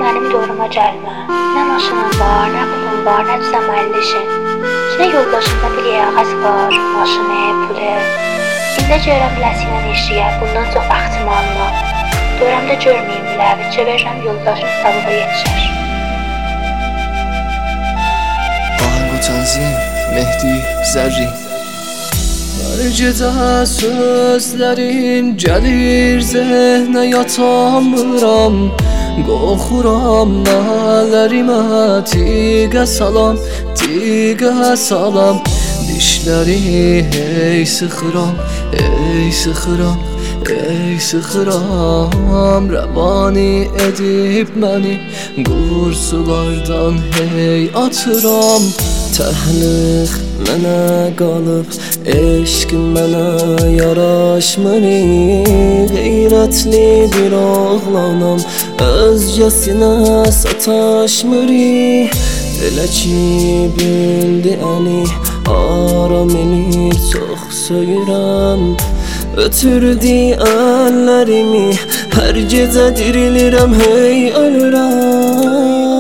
mənim doğruma gəlmə. Nə maşının var, nə pulun var, nə düzəməlli işin. Nə yoldaşında bir yağaz var, maşını, pulu. İndə görəm biləsinə işləyə, bundan çox vaxtımı alma. Dörəmdə görməyim bilə, vicə verirəm yoldaşın sabıqa yetişər. Ahang o tanzim, Mehdi, Zərrin. Hər gecə sözlərim gəlir zehnə yatamıram. Qorxuram nələrimə tiqə salam, tiqə salam. Dişləri hey sıxıram, ey sıxıram, ey sıxıram. Rəvani edib məni qursulardan hey atıram. Təhliq mənə qalıb, eşq mənə yaraşmır. Qeyrətli bir oğlanam, özgəsinə sataşmır. Elə ki bildi əli, aram elir çox söyürəm. Ötürdü əllərimi, hər gecə dirilirəm, hey ölürəm.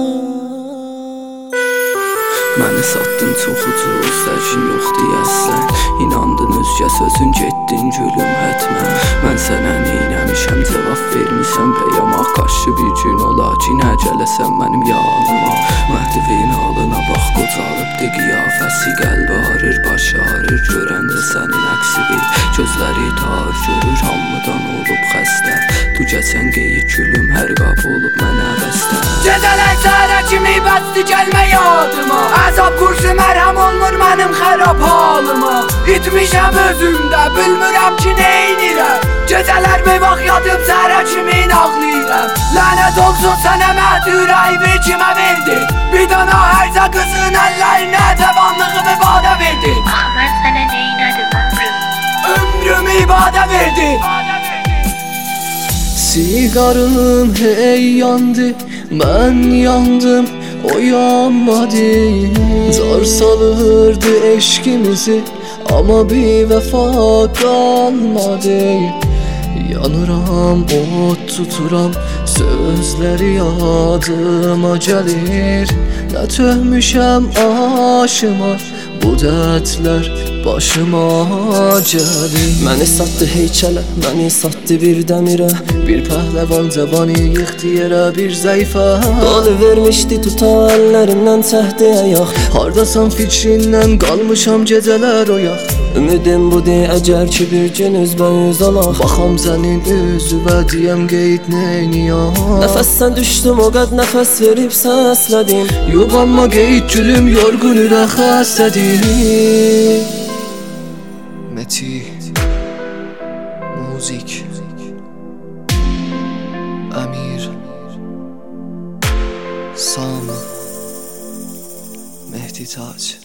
Məni satdın çox ucuz, sərkin yox deyəsən. İnandın özgə sözün, getdin gülüm hətmən. Mən sənə neynəmişəm, cavab vermişəm. Peyama qarşı bir gün ola ki, nə gələsən mənim yanıma. Məhdivin halına bax, qocalıbdı qiyafəsi. Qəlbi ağrır, başı ağrır, görəndə sənin əksini. Gözləri tar görür, hamıdan olub xəstə. Tu geçən qeyik gülüm, hər qab olub mənə bəstə. Gecələr səhərə kimi bəsdi gəlmə yadıma. Əzab kursu mərhəm olmur mənim xərab halıma. İtmişəm özümdə, bilmirəm ki neynirəm. Gecələr bir vaxt yadım, səhərə kimi ağlayıram. Lənət olsun sənə məhdürəyimi kimə verdi. Bir dana hərzə qızın əllərinə təvanlığımı ibadə verdi. Axı mən sənə neynədim ömrüm? Ömrümü ibadə verdi. Sigarım hey yandı, mən yandım, o yanmadı. Zar salırdı eşkimizi, ama bir vəfa qalmadı. Yanıram, ot tuturam, sözləri yadıma gəlir. Nə töhmüşəm aşıma, bu dərdlər başıma gəlir. Məni satdı heykələ, məni satdı bir dəmirə. Bir pəhləvan cavani yıxdı yerə bir zəifə. Qalı vermişdi tuta əllərimdən çəhdi ayaq. Hardasan fikrindən qalmışam gecələr oyaq. Ümidim budur əgər ki bir gün üzbəyüz olaq. Baxam sənin üzüvə deyəm qeyd neyniyam. Nəfəssən düşdüm o qəd nəfəs verib səslədim. Yubanma qeyd gülüm yorğun ürək xəstədir. Meti Muzik Amir Sam Mehdi Tac